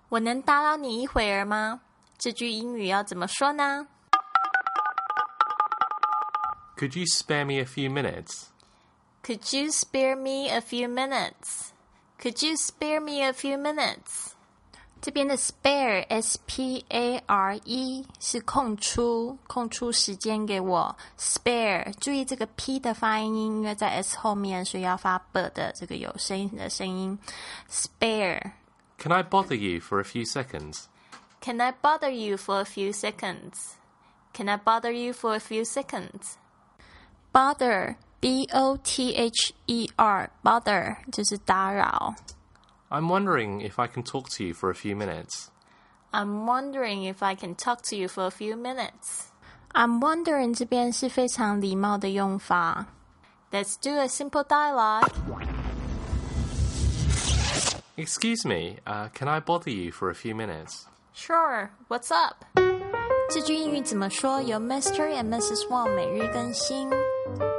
我能打扰你一会儿吗？这句英语要怎么说呢？ Could you spare me a few minutes? Could you spare me a few minutes? Could you spare me a few minutes? 这边的 spare, S-P-A-R-E 是空出时间给我 spare 注意这个 P 的发音，因为在 S 后面，所以要发 B 的这个有声音的声音 spare. Can I bother you for a few seconds? Can I bother you for a few seconds? Can I bother you for a few seconds? Bother, B-O-T-H-E-R, bother 就是打扰。 I'm wondering if I can talk to you for a few minutes. I'm wondering if I can talk to you for a few minutes. I'm wondering 这边是非常礼貌的用法。Let's do a simple dialogue. Excuse me, can I bother you for a few minutes? Sure, what's up? 这句英语怎么说？由 Mr. and Mrs. Wang 每日更新。